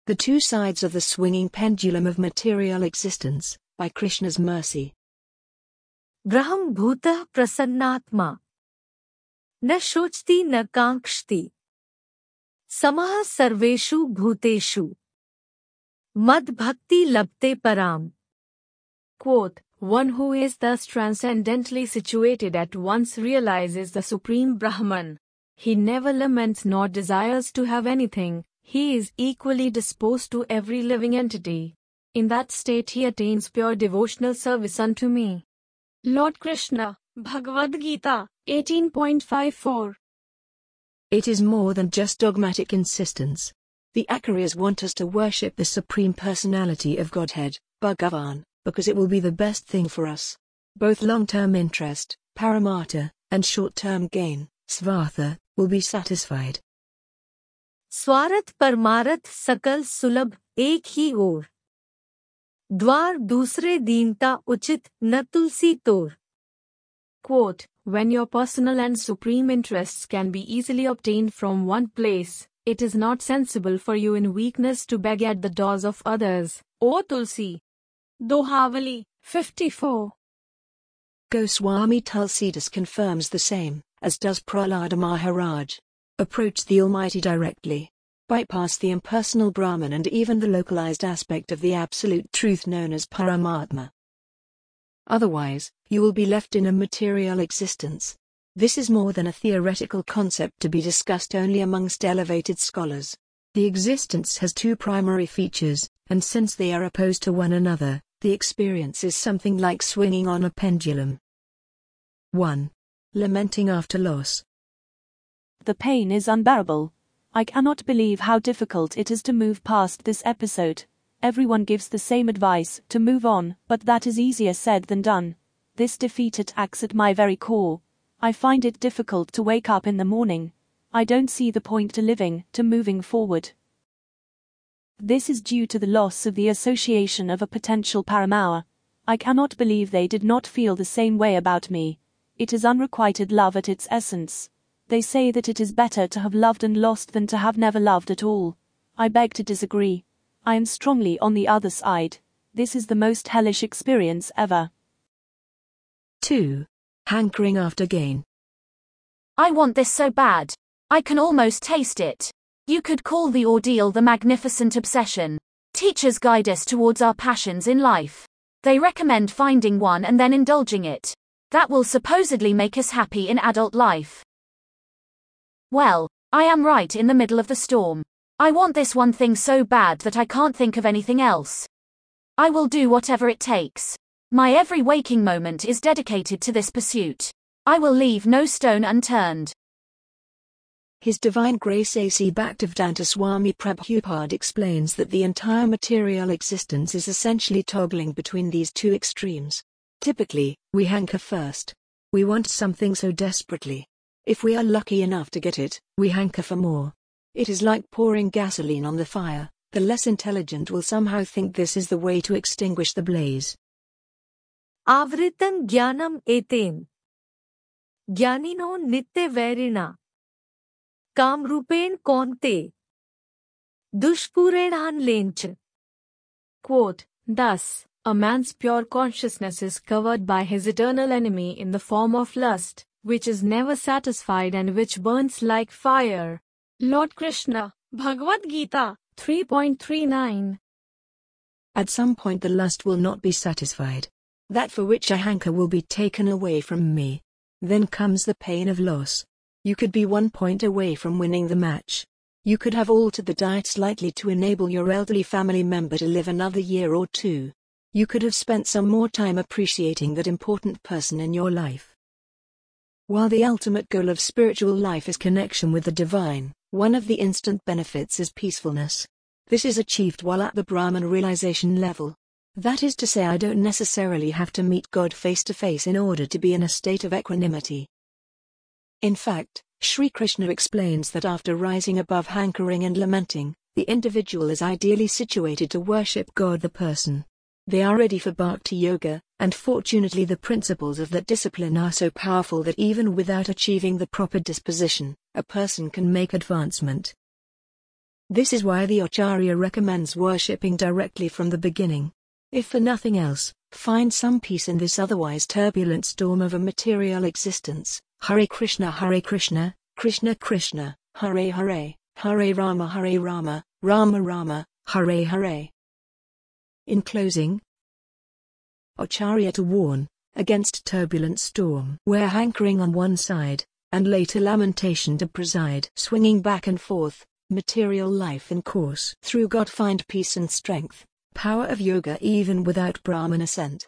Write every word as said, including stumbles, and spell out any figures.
The Two Sides of the Swinging Pendulum of Material Existence, by Krishna's Mercy. Braham bhutah prasannatma. न शोचति न कांक्षति. समः सर्वेषु भूतेषु. मद bhakti labte param. Quote, one who is thus transcendently situated at once realizes the Supreme Brahman. He never laments nor desires to have anything. He is equally disposed to every living entity. In that state he attains pure devotional service unto me. Lord Krishna, Bhagavad Gita, eighteen point five four. It is more than just dogmatic insistence. The Acharyas want us to worship the Supreme Personality of Godhead, Bhagavan, because it will be the best thing for us. Both long-term interest, Paramartha, and short-term gain, Svartha, will be satisfied. स्वार्थ परमारथ सकल सुलभ एक ही ओर. द्वार दूसरे दीनता उचित न तुलसी तोर. Quote, when your personal and supreme interests can be easily obtained from one place, it is not sensible for you in weakness to beg at the doors of others. O Tulsi. Dohavali, fifty-four. Goswami Tulsidas confirms the same, as does Prahlada Maharaj. Approach the Almighty directly. Bypass the impersonal Brahman and even the localized aspect of the absolute truth known as Paramatma. Otherwise, you will be left in a material existence. This is more than a theoretical concept to be discussed only amongst elevated scholars. The existence has two primary features, and since they are opposed to one another, the experience is something like swinging on a pendulum. one. Lamenting after loss. The pain is unbearable. I cannot believe how difficult it is to move past this episode. Everyone gives the same advice, to move on, but that is easier said than done. This defeat attacks at my very core. I find it difficult to wake up in the morning. I don't see the point to living, to moving forward. This is due to the loss of the association of a potential paramour. I cannot believe they did not feel the same way about me. It is unrequited love at its essence. They say that it is better to have loved and lost than to have never loved at all. I beg to disagree. I am strongly on the other side. This is the most hellish experience ever. two. Hankering after gain. I want this so bad. I can almost taste it. You could call the ordeal the magnificent obsession. Teachers guide us towards our passions in life. They recommend finding one and then indulging it. That will supposedly make us happy in adult life. Well, I am right in the middle of the storm. I want this one thing so bad that I can't think of anything else. I will do whatever it takes. My every waking moment is dedicated to this pursuit. I will leave no stone unturned. His Divine Grace A C Bhaktivedanta Swami Prabhupada explains that the entire material existence is essentially toggling between these two extremes. Typically, we hanker first. We want something so desperately. If we are lucky enough to get it, we hanker for more. It is like pouring gasoline on the fire. The less intelligent will somehow think this is the way to extinguish the blaze. Avritam jnanam eten. Jnanino nitya vairina. Kamrupen konte. Dushpurenan lench. Quote, thus, a man's pure consciousness is covered by his eternal enemy in the form of lust, which is never satisfied and which burns like fire. Lord Krishna, Bhagavad Gita, three point three nine. At some point the lust will not be satisfied. That for which I hanker will be taken away from me. Then comes the pain of loss. You could be one point away from winning the match. You could have altered the diet slightly to enable your elderly family member to live another year or two. You could have spent some more time appreciating that important person in your life. While the ultimate goal of spiritual life is connection with the divine, one of the instant benefits is peacefulness. This is achieved while at the Brahman realization level. That is to say, I don't necessarily have to meet God face to face in order to be in a state of equanimity. In fact, Sri Krishna explains that after rising above hankering and lamenting, the individual is ideally situated to worship God the person. They are ready for Bhakti Yoga, and fortunately the principles of that discipline are so powerful that even without achieving the proper disposition, a person can make advancement. This is why the Acharya recommends worshipping directly from the beginning. If for nothing else, find some peace in this otherwise turbulent storm of a material existence. Hare Krishna, Hare Krishna, Krishna Krishna, Hare Hare, Hare Rama, Hare Rama, Rama Rama, Hare Hare. In closing, Acharya to warn against turbulent storm, where hankering on one side, and later lamentation to preside, swinging back and forth, material life in course. Through God find peace and strength, power of yoga even without Brahman assent.